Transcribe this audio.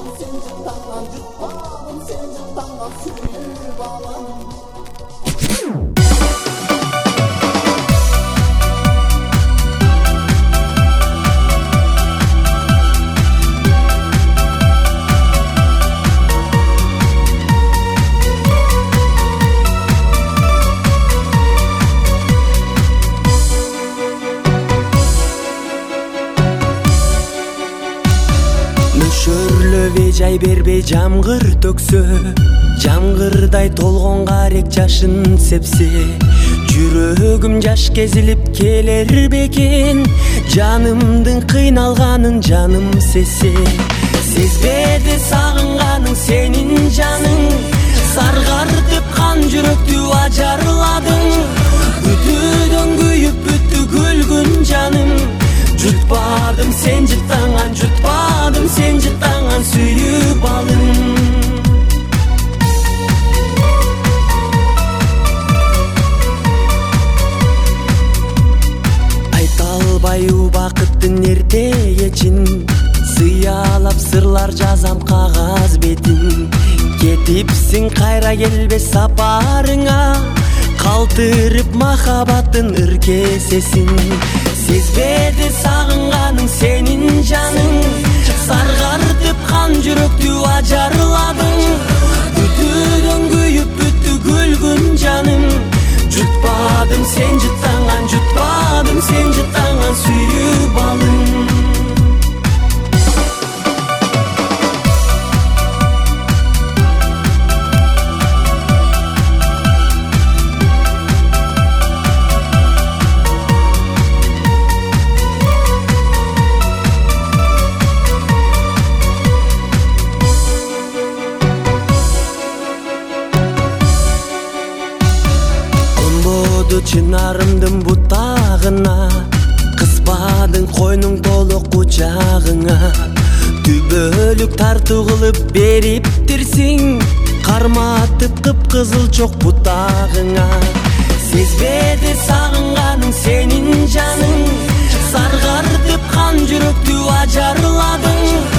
Мөшөрлөбөй жай бербей жамгыр төксө, жамгырдай толгон карек жашын сепсе, жүрөгүм жаш кезилип келер бекен, жанымдын кыйналганын жаным сезсе. Сезбеди сагынганың сенин жаның, саргартып кан жүрөктү ажарладың. Бүтүүдөн күйүп бүттү күлгүн жаным, жутпадым сен жыттанган, жутпадым сен жыттанган сүйүп алым. Айта албай убакыттын эрте кечин, сыялап сырлар жазам кагаз бетин. Кетипсиң кайра келбес сапарыңа, калтырып махабаттын ыркесесин. Сезбеди сагынганың сенин жаның, саргартып кан жүрөктү ажарладың. Бүтүүдөн күйүп бүттү күлгүн жаным, жутпадым сен жыттанган, жутпадым сен жыттанган сүйүп алым. Чынарымдын бутагына, кыспадың койнуң толук кучагыңа. Түбөлүк тартуу кылып бериптирсиң, карматып кыпкызыл чок бутагыңа. Сезбеди сагынганың сенин жаның, саргартып кан жүрөктү ажарладың.